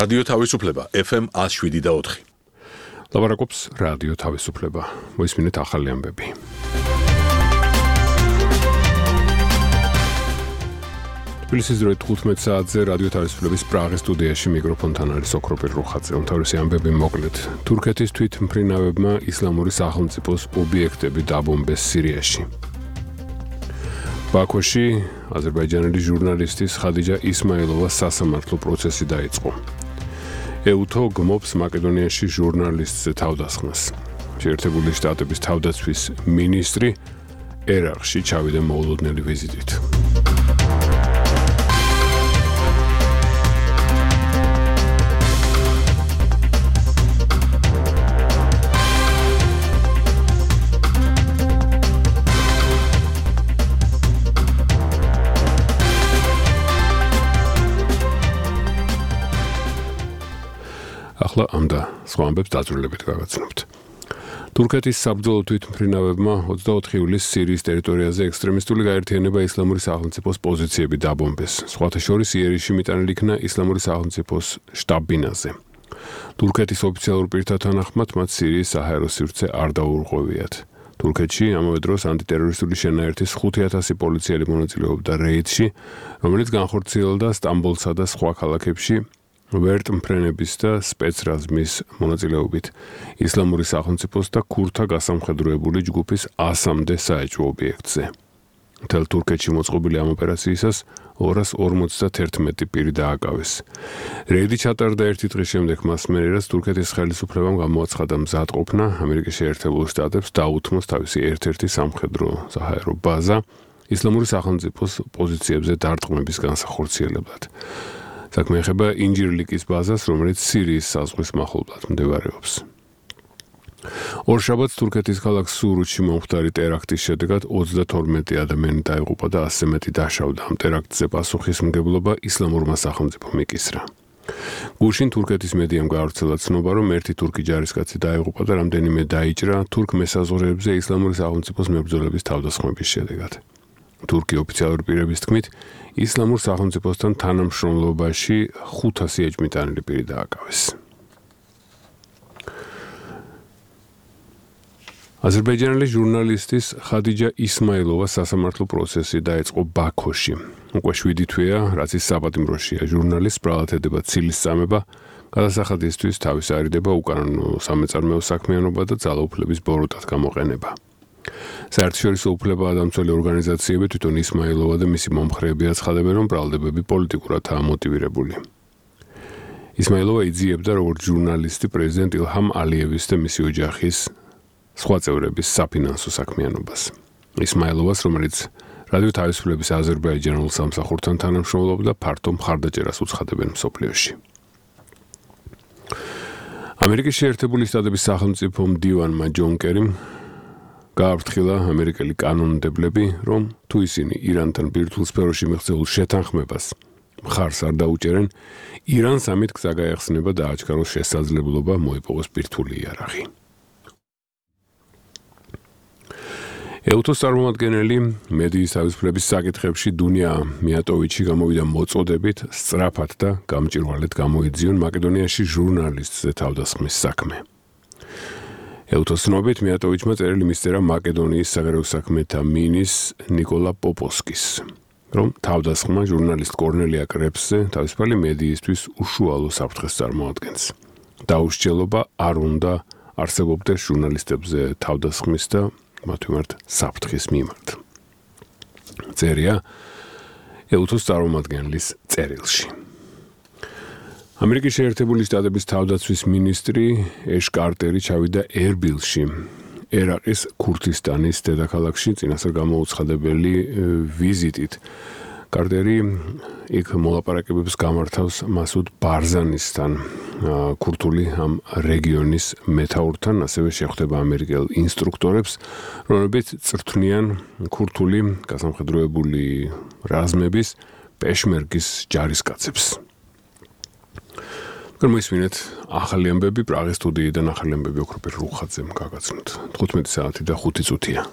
რადიო თავისუფლება FM 107.4. ლაპარაკობს რადიო თავისუფლება. მოისმინეთ ახალი ამბები. თბილისის დროით 15 საათზე რადიო თავისუფლების პრაღის სტუდიაში მიკროფონთან არის ოქროპირ რუხაძე. უმთავრესი ამბები მოკლედ. თურქეთის თვითმფრინავებმა ისლამური სახელმწიფოს ობიექტები დაბომბეს სირიაში. ბაქოში აზერბაიჯანელი ჟურნალისტის ხადიჯა ისმაილოვას სასამართლო პროცესი დაიწყო. ეუთო გმობს მაკედონიაში ჟურნალისტზე თავდასხმას. შეერთებული შტატების თავდაცვის მინისტრი ერაყში ჩავიდა მოულოდნელი ვიზიტით. ახლა ამ და სხვა ამბებს დაწვრილებით გავაცნობთ. თურქეთის საბრძოლო თვითმფრინავებმა 24 ივლისს სირიის ტერიტორიაზე ექსტრემისტული გაერთიანება ისლამური სახელმწიფოს პოზიციები დაბომბეს. სხვათა შორის იერიში მიტანილი იქნა ისლამური სახელმწიფოს შტაბ-ბინაზე. თურქეთის ოფიციალურ პირთა თანახმად მათ სირიის საჰაერო სივრცე არ დაურღვევიათ. თურქეთში ამავე დროს ანტიტერორისტული შენაერთის 5,000 პოლიციელი მონაწილეობდა რეიდში, რომელიც განხორციელდა სტამბოლსა და სხვა ქალაქებში ვერტმფრენების და სპეცრაზმის მონაწილეობით ისლამური სახელმწიფოს და ქურთა გასამხედროებული ჯგუფის 100-მდე საეჭვო ობიექტზე. მთელ თურქეთში მოწყობილი ამ ოპერაციისას 251 პირი დააკავეს. რეიდი ჩატარდა ერთი დღის შემდეგ მას მერე, რაც თურქეთის ხელისუფლებამ გამოაცხადა მზადყოფნა ამერიკის შეერთებულ შტატებს დაუთმოს თავისი ერთ-ერთი სამხედრო საჰაერო ბაზა ისლამური სახელმწიფოს პოზიციებზე დარტყმების განსახორციელებლად. საქმე ეხება ინჯირლიკის ბაზას, რომელიც სირიის საზღვრის მახლობლად მდებარეობს. ორშაბათს თურქეთის ქალაქ სურუთში მომხდარი ტერაქტის შედეგად 32 ადამიანი დაიღუპა და 100 მეტი დაშავდა. ამ ტერაქტზე პასუხისმგებლობა ისლამურმა სახელმწიფომ იკისრა. გუშინ თურქეთის მედიამ გაავრცელა ცნობა, რომ ერთი თურქი ჯარისკაცი დაიღუპა და რამდენიმე დაიჭრა თურქ მესაზღვრეებზე ისლამური სახელმწიფოს მებრძოლების თავდასხმების შედეგად. თურქი ოფიციალური პირების თქმით, ისლამურ სახელმწიფოსთან თანამშრომლობაში 500 ეჭვმიტანილი პირი დააკავეს. აზერბაიჯანელი ჟურნალისტის ხადიჯა ისმაილოვას სასამართლო პროცესი დაიწყო ბაქოში. უკვე 7 თვეა, რაც ის საპატიმროშია. ჟურნალისტს ბრალად ედება ცილის წამება, გადასახადისთვის თავის არიდება უკანონო სამეწარმეო საქმიანობა და ძალაუფლების ბოროტად გამოყენება. საერთაშორისო უფლებადამცველი ორგანიზაციები თვითონ ისმაილოვა და მისი მომხრეები აცხადებენ, რომ ბრალდებები პოლიტიკურადაა მოტივირებული. ისმაილოვა იძიებდა როგორც ჟურნალისტი პრეზიდენტ ილჰამ ალიევის და მისი ოჯახის სხვა წევრების საფინანსო საქმიანობას. ისმაილოვას, რომელიც რადიო თავისუფლების აზერბაიჯანულ სამსახურთან თანამშრომლობდა, ფართო მხარდაჭერას უცხადებენ მსოფლიოში. ამერიკის შეერთებული შტატების სახელმწიფო მდივანმა ჯონ კერიმ გააფრთხილა ამერიკელი კანონმდებლები, რომ თუ ისინი ირანთან ბირთვულ სფეროში მიღწეულ შეთანხმებას მხარს არ დაუჭერენ, ირანს ამით გზა გაეხსნება და აჩქაროს შესაძლებლობა მოიპოვოს ბირთვული იარაღი. ეუთოს წარმომადგენელი მედიის თავისუფლების საკითხებში დუნია მიატოვიჩი გამოვიდა მოწოდებით სწრაფად და გამჭვირვალედ გამოიძიონ მაკედონიაში ჟურნალისტზე თავდასხმის საქმე. ეუთოს ცნობით მიატოვიჩმა წერილი მისწერა მაკედონიის საგარეო საქმეთა მინისტრს ნიკოლა პოპოსკის, რომ თავდასხმა ჟურნალისტ კორნელია კრეფსზე თავისუფალი მედიისთვის უშუალო საფრთხეს წარმოადგენს. დაუსჯელობა არ უნდა არსებობდეს ჟურნალისტებზე თავდასხმის და მათ მიმართ საფრთხის მიმართ. წერია ეუთოს წარმომადგენლის წერილში. ამერიკის შეერთებული შტატების თავდაცვის მინისტრი ეშ კარტერი ჩავიდა ერბილში, ერაყის ქურთისტანის დედაქალაქში წინასწარ გამოუცხადებელი ვიზიტით. კარტერი იქ მოლაპარაკებებს გამართავს მასუდ ბარზანისთან, ქურთული ამ რეგიონის მეთაურთან, ასევე შეხვდება ამერიკელ ინსტრუქტორებს, რომლებიც წვრთნიან ქურთული გასამხედროებული რაზმების პეშმერგის ჯარისკაცებს. მოისმინეთ ახალი ამბები პრაღის სტუდიიდან ახალი ამბები ოქროპირ რუხაძემ გაგაცნოთ. 15 საათი და 5 წუთია.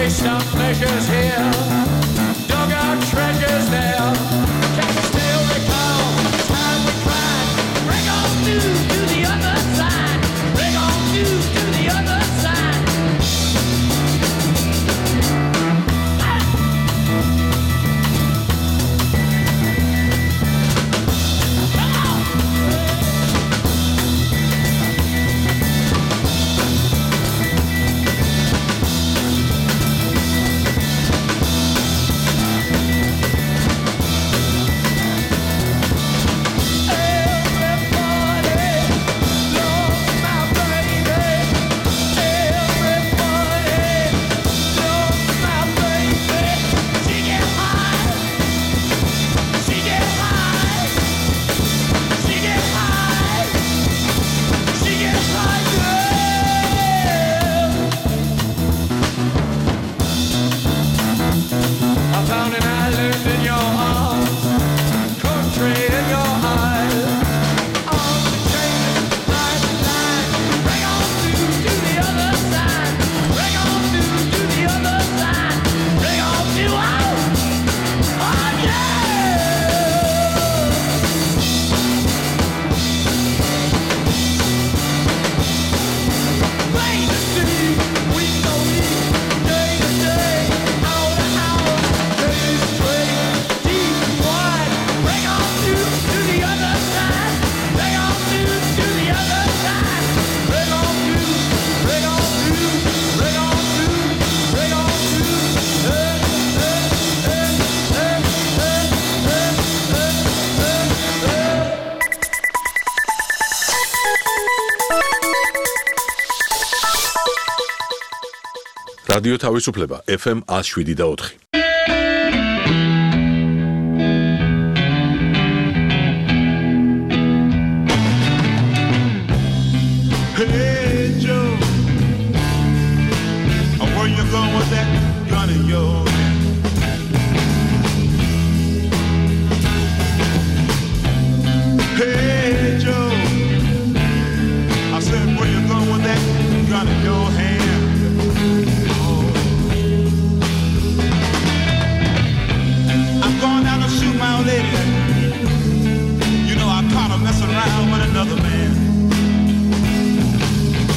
Chased up pleasures here, dug out treasures there. Can you still recall the time we cried? Bring on through to the other side. Bring on through to the other side. რადიო თავისუფლება FM 107.4. Hey Joe, where you going with that gun in your hand? Hey Joe, I said where you going with that gun in your hand? Going down to shoot my old lady. You know I caught her messing around with another man.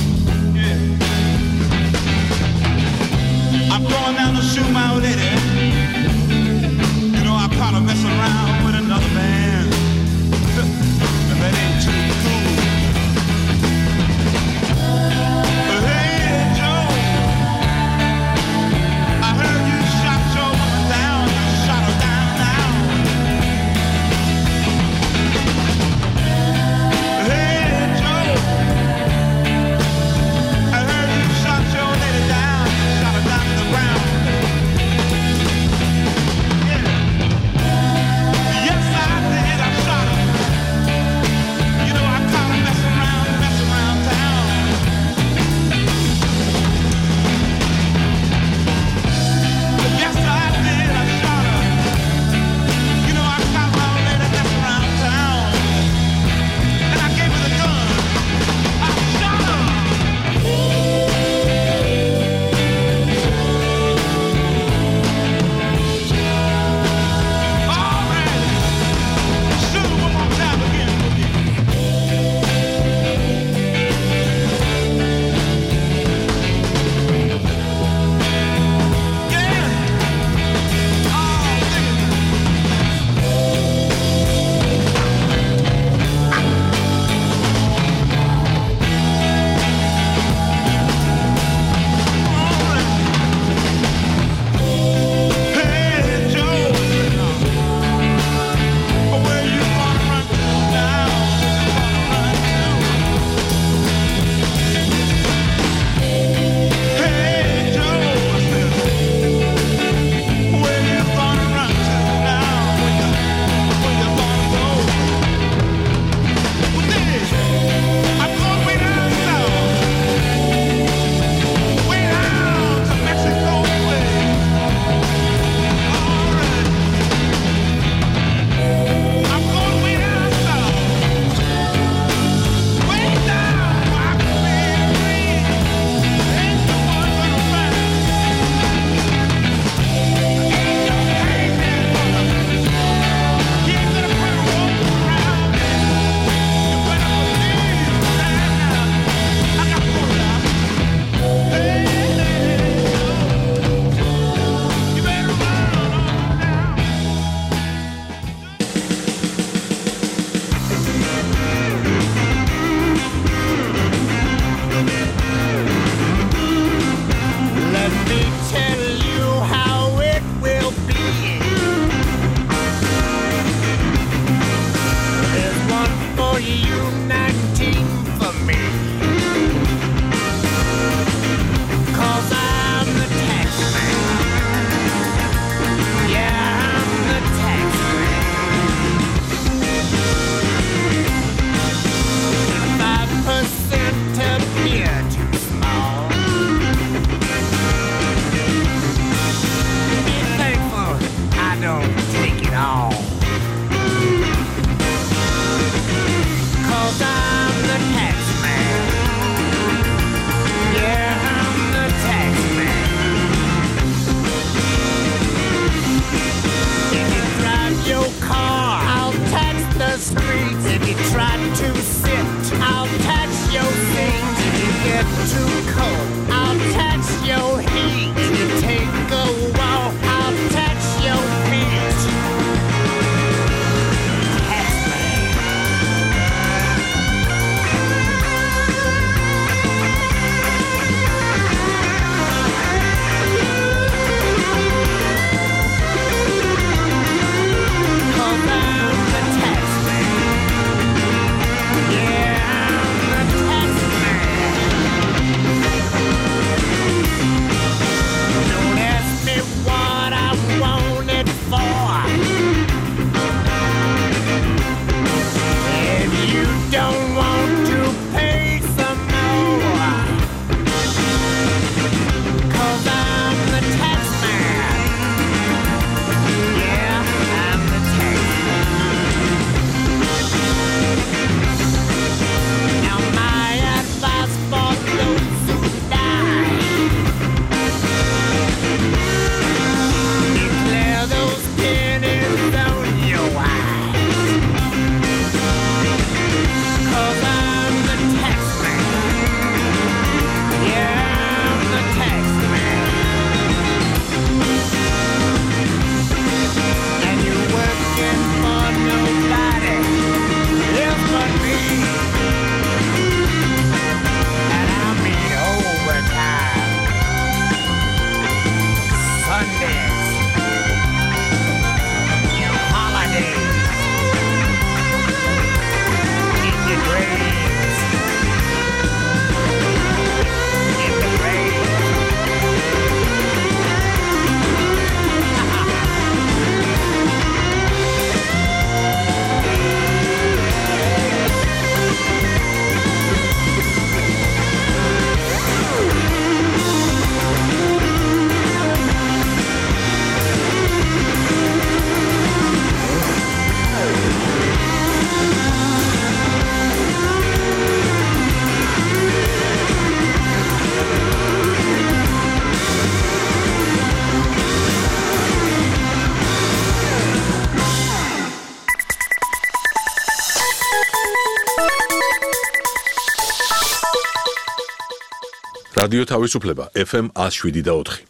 რადიო თავისუფლება FM 107.4.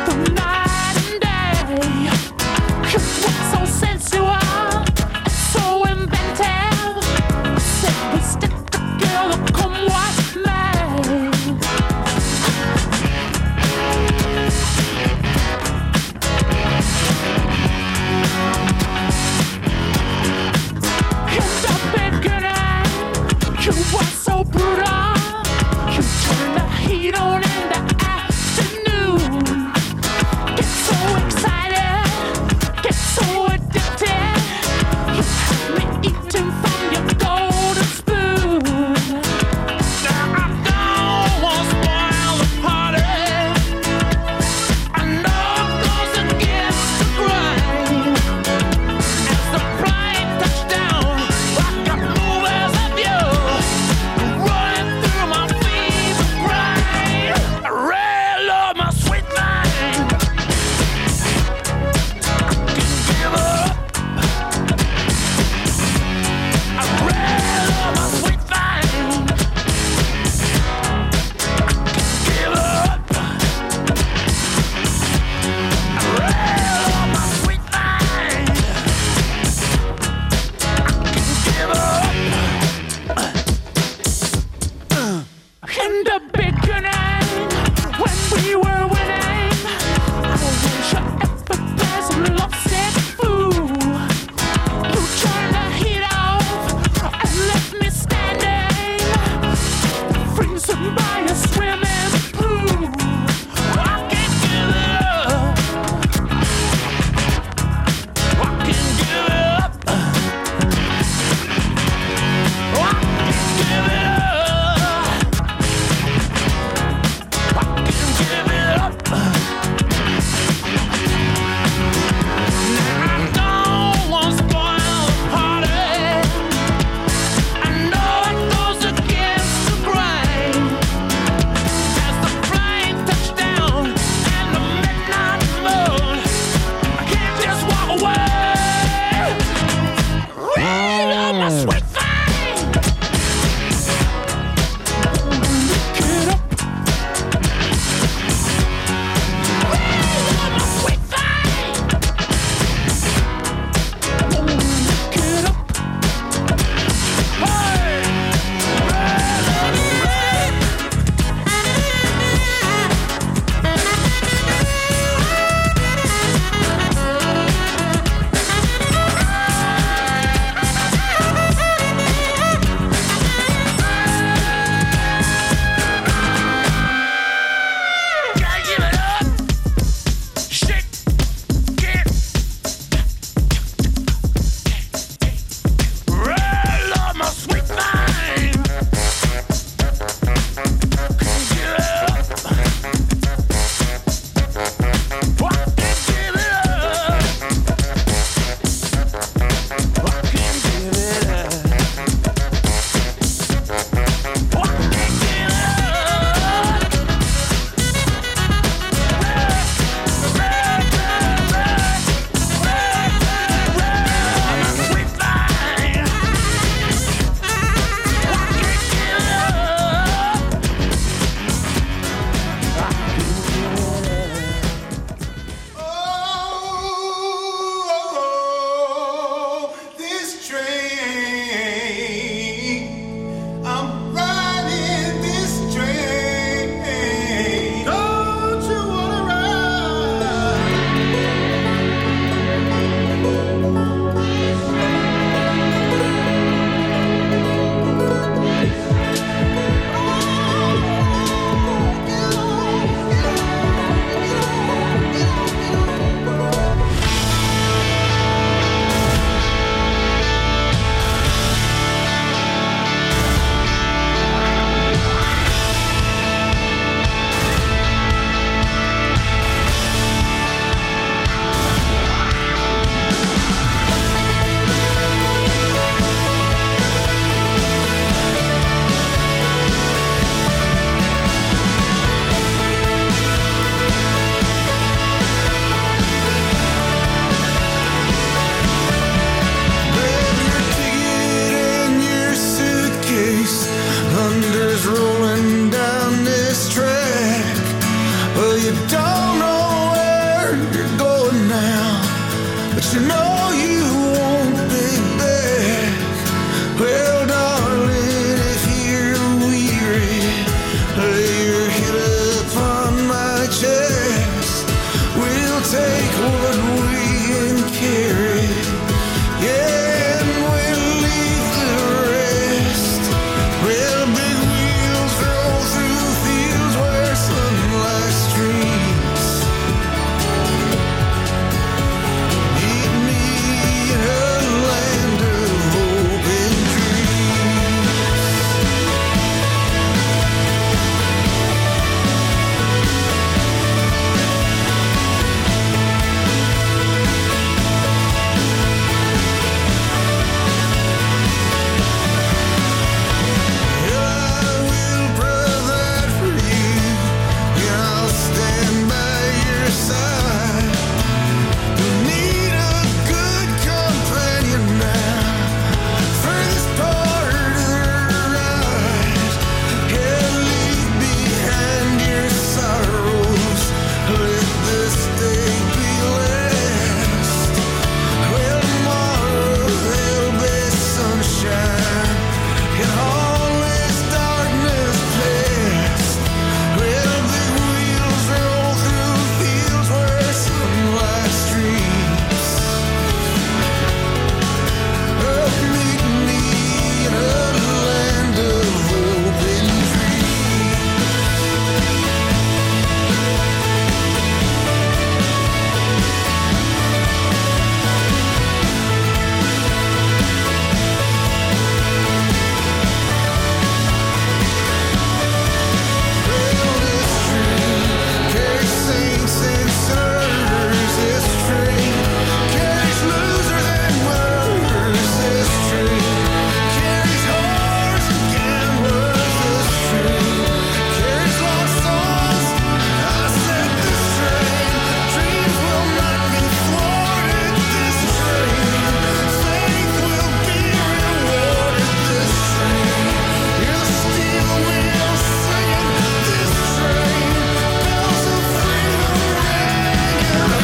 So sensual, so but you know you won't be back. Well, darling, if you're weary, lay your head upon my chest. We'll take what we can carry, yeah, and we'll leave the rest. Well, big wheels roll through fields where sunlight streams. Meet me in a land of hope and dreams. I will provide for you, and I'll stand by your side. You need a good companion now for this part of the ride. Yeah, leave behind your sorrows, let this day be last. Well, tomorrow there'll be sunshine and all this darkness past. Well, big wheels roll through fields where sunlight streams. Oh, meet me in a land of hope and dreams. Well, this train carries saints and sinners. This train carries losers and winners. This train carries whores and gamblers. This train carries lost souls. I said this train, dreams will not be thwarted. This train, faith will be rewarded. This train, your steel wheels singing. This train, bells of freedom ringing.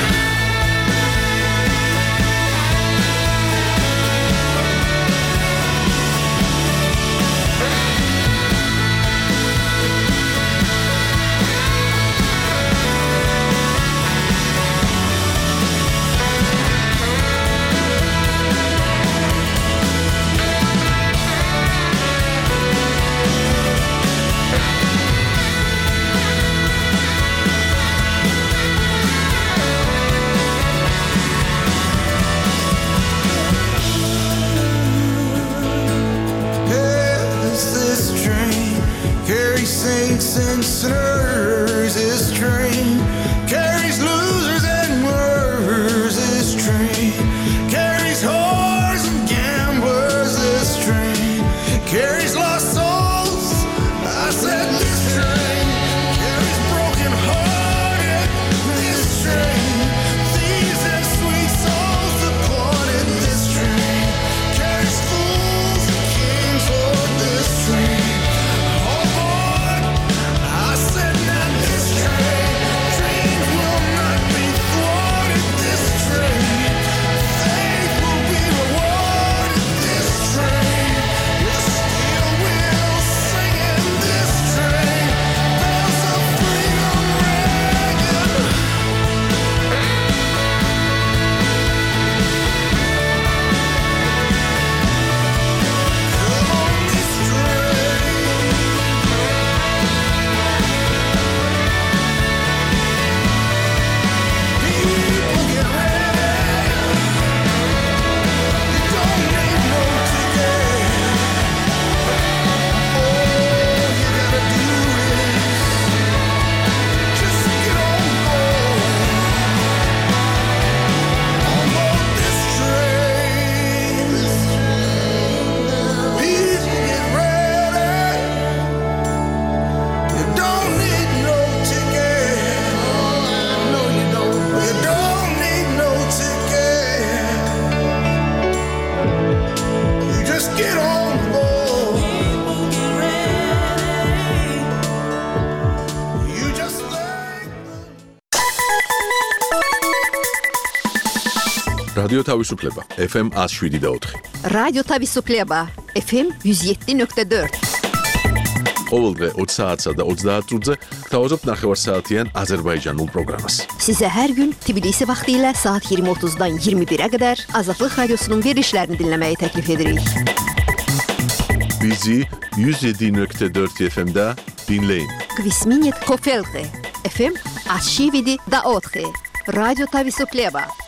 Yes, this train carries saints and sinners. This train carries losers and winners. This train carries whores and gamblers. This train carries lost souls. I said this train carries broken hearted. This train, thieves and sweet souls appointed. This train carries fools and kings. Lord, this train, oh Lord, I said now this train რადიო თავისუფლება FM 107.4. რადიო თავისუფლება FM 107.4. ყოველდღე 20 საათსა და 30 წუთზე გთავაზობთ ნახევარსაათიან აზერბაიჯანულ პროგრამას. Size her gün Tbilisi vaxtilə saat 20:30-dan 21-ə qədər Azadlıq Radiosunun verilişlərini dinləməyi təklif edirik. Bizi 107.4 FM-də dinləyin. Kvisminit Kofelqi FM 107.4. Radyo Tavisufleba